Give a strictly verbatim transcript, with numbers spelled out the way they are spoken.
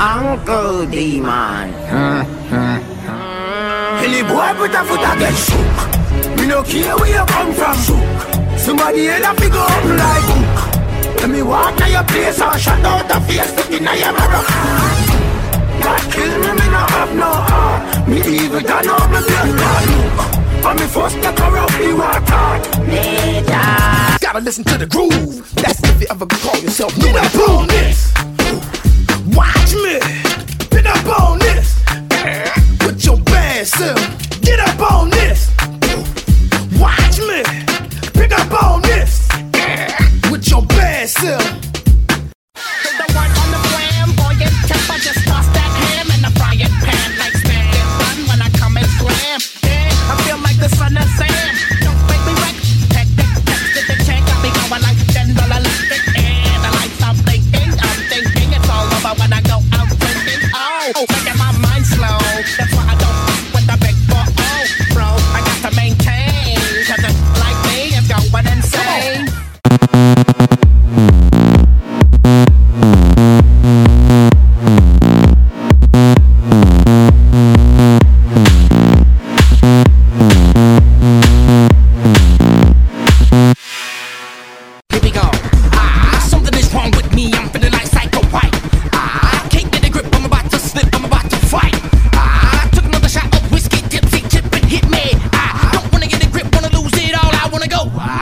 Uncle D-Man. Any boy put a foot against shook. Me no care where you come from. Shook. Somebody else have to go up like hook. Let me walk to your place and shut out the face sticking in your mirror. God kill me, me no have no heart. Me evil done up my blood God look. And me first to corrupt me water. Later. Gotta listen to the groove. That's if you ever call yourself new up on this. Watch me. Get up on this. With your bad self. Get up on this. Watch me. Pick up on this. With your bad self. With the work on the flamboyant tip, I just toss that ham in the frying pan like stand and run when I come and slam. Yeah, I feel like the son of Sam. Don't make me wreck. Tech, tech, text the check. Got me going like ten dollar electric. And I like I'm thinking, I'm thinking it's all over when I go out drinking. Oh, making my mind slow. That's why I don't fuck with the big four oh, bro. I got to maintain, cause it's like me, it's going insane. Go.